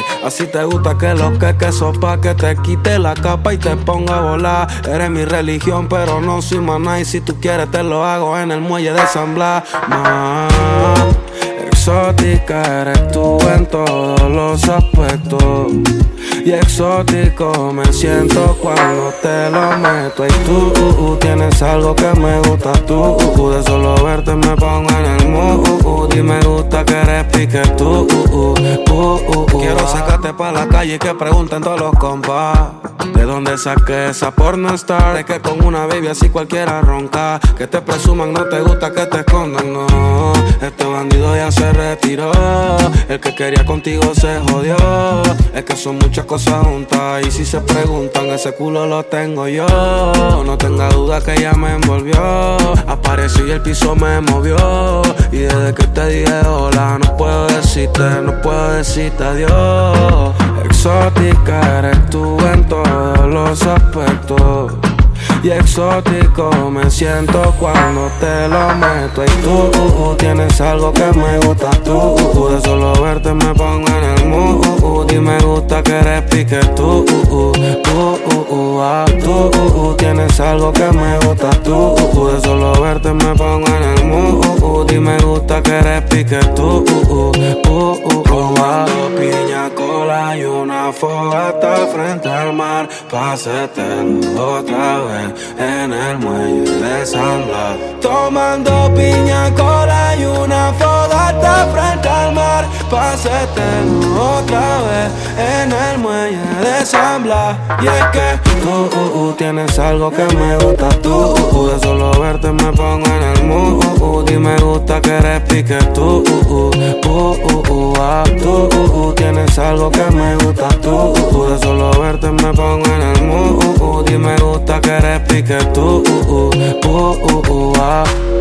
Así te gusta que sopa, que te quite la capa y te ponga a volar. Eres mi religión, pero no soy maná. Y si tú quieres te lo hago en el muelle de San Blas. Más exótica eres tú en todos los aspectos. Y exótico me siento cuando te lo meto. Y tú tienes algo que me gusta tú. De solo verte me pongo en el mood. Y me gusta que eres pique tú. Quiero sacarte pa' la calle y que pregunten todos los compas de dónde saqué esa pornostar. Es que con una baby así cualquiera ronca. Que te presuman, no te gusta que te escondan, no. Este bandido ya se retiró. El que quería contigo se jodió. Es que son muchas cosas juntas. Y si se preguntan, ese culo lo tengo yo. No tenga duda que ella me envolvió. Apareció y el piso me movió. Y desde que te dije hola, no puedo decirte adiós. Exótica eres tú en todos los aspectos. Y exótico me siento cuando te lo meto. Y tú tienes algo que me gusta tú. De solo verte me pongo en el mood. Y me gusta que eres pique tú. Tú tienes algo que me gusta tú. De solo verte me pongo en el mood. Y me gusta que eres pique tú. Tomando piña cola y una fogata frente al mar. Pásetelo otra vez en el muelle de San Blas. Tomando piña cola y una fogata frente al mar. Pásetelo otra vez en el muelle de San Blas. Y es que tú tienes algo que me gusta tú. De solo verte me pongo en el mood. Y me gusta que eres pique tú. Tú tienes algo que me gusta tú. De solo verte me pongo en el mood. Y me gusta que eres pique tú.